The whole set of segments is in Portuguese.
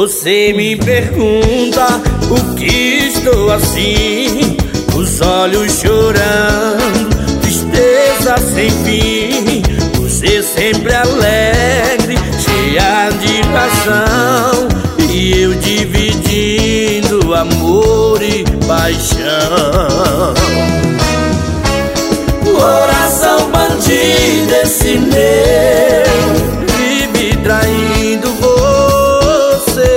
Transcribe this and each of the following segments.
Você me pergunta por que estou assim, os olhos chorando, tristeza sem fim. Você sempre alegre, cheia de razão, e eu dividindo amor e paixão. Coração bandido esse meu, vive traindo você.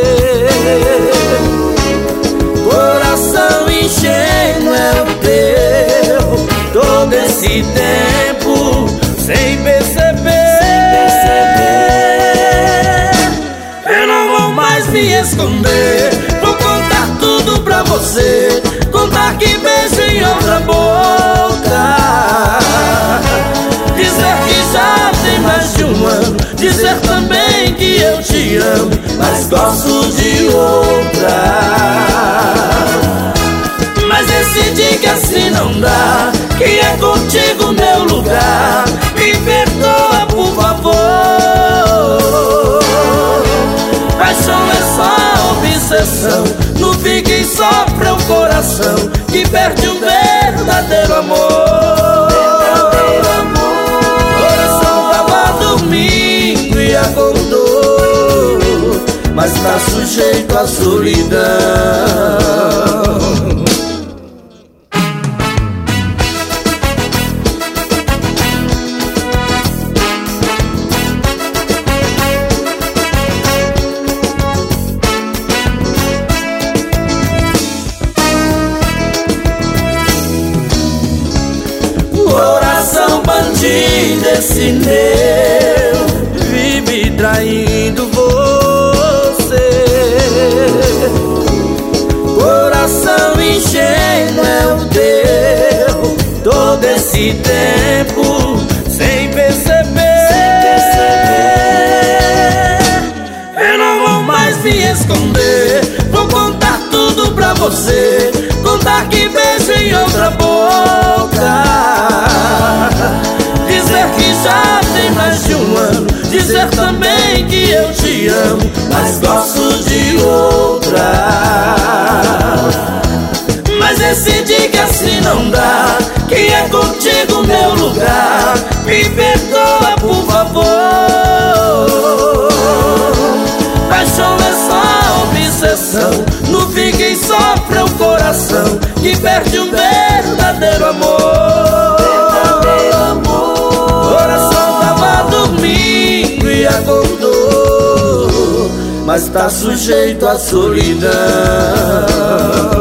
Coração ingênuo é o teu, todo esse tempo sem perceber. Eu não vou mais me esconder, vou contar tudo pra você, contar que beijo em outra boca, dizer que já tem mais de um ano, dizer também que eu te amo, mas gosto de outra. Mas decidi que assim não dá, que é contigo meu lugar, me perdoa por favor. Paixão é só obsessão, não fique e sofra o coração que perde um verdadeiro amor. Coração tava dormindo e acordou, mas tá sujeito à solidão. Coração bandido esse meu, vive traindo você. Coração ingênuo é o teu, todo esse tempo sem perceber. Eu não vou mais me esconder, vou contar tudo pra você, contar que beijo em outra boca, dizer que já tem mais de um ano, dizer também que eu te amo, mas gosto de outra. Mas decidi que assim não dá, que é contigo meu lugar, me perdoa por favor. Paixão é só obsessão, não fique e sofra o coração que perde um verdadeiro amor. Coração tava dormindo e acordou, mas tá sujeito à solidão.